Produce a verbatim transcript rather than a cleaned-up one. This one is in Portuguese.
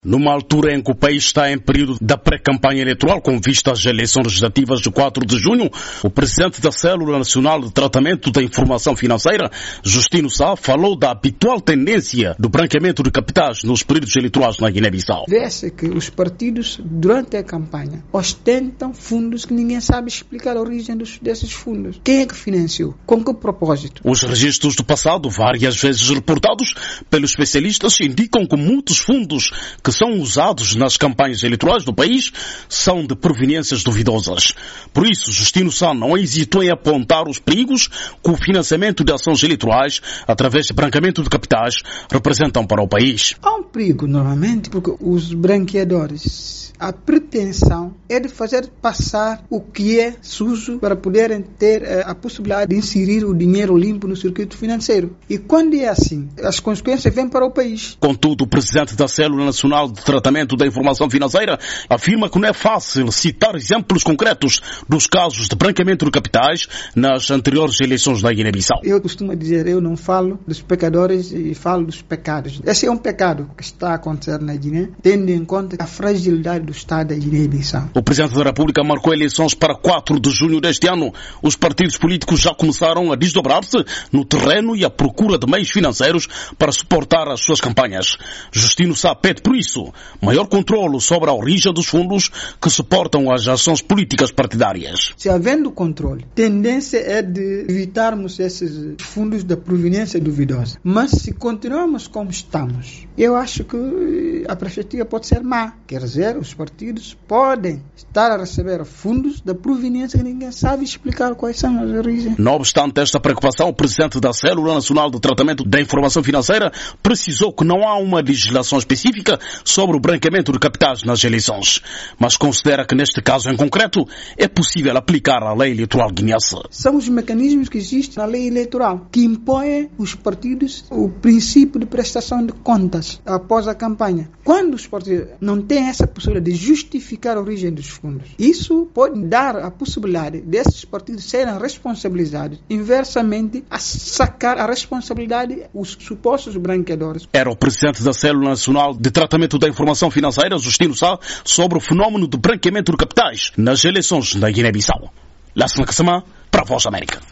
Numa altura em que o país está em período da pré-campanha eleitoral com vista às eleições legislativas de quatro de junho, o presidente da Célula Nacional de Tratamento da Informação Financeira, Justino Sá, falou da habitual tendência do branqueamento de capitais nos períodos eleitorais na Guiné-Bissau. Vê-se que os partidos, durante a campanha, ostentam fundos que ninguém sabe explicar a origem dos, desses fundos. Quem é que financiou? Com que propósito? Os registros do passado, várias vezes reportados pelos especialistas, indicam que muitos fundos que são usados nas campanhas eleitorais do país são de proveniências duvidosas. Por isso, Justino Sá não hesitou em apontar os perigos que o financiamento de ações eleitorais, através de branqueamento de capitais, representam para o país. Há um perigo, normalmente, porque os branqueadores, a pretensão é de fazer passar o que é sujo para poderem ter eh, a possibilidade de inserir o dinheiro limpo no circuito financeiro. E quando é assim, as consequências vêm para o país. Contudo, o presidente da Célula Nacional de Tratamento da Informação Financeira afirma que não é fácil citar exemplos concretos dos casos de branqueamento de capitais nas anteriores eleições da Guiné-Bissau. Eu costumo dizer, eu não falo dos pecadores e falo dos pecados. Esse é um pecado que está a acontecer na Guiné, tendo em conta a fragilidade do Estado da Guiné-Bissau. O Presidente da República marcou eleições para quatro de junho deste ano. Os partidos políticos já começaram a desdobrar-se no terreno e à procura de meios financeiros para suportar as suas campanhas. Justino Sá pede, por isso, maior controle sobre a origem dos fundos que suportam as ações políticas partidárias. Se havendo controle, a tendência é de evitarmos esses fundos da proveniência duvidosa. Mas se continuarmos como estamos, eu acho que a perspectiva pode ser má. Quer dizer, os partidos podem estar a receber fundos da proveniência que ninguém sabe explicar quais são as origens. Não obstante esta preocupação, o presidente da Célula Nacional de Tratamento da Informação Financeira precisou que não há uma legislação específica sobre o branqueamento de capitais nas eleições, mas considera que neste caso em concreto é possível aplicar a lei eleitoral guineense. São os mecanismos que existem na lei eleitoral que impõem aos partidos o princípio de prestação de contas após a campanha. Quando os partidos não têm essa possibilidade de justificar a origem dos fundos, isso pode dar a possibilidade desses partidos serem responsabilizados inversamente a sacar a responsabilidade os supostos branqueadores. Era o presidente da Célula Nacional de Tratamento da Informação Financeira, Justino Sá, sobre o fenómeno do branqueamento de capitais nas eleições da Guiné-Bissau. Lássana Kassama, para a Voz da América.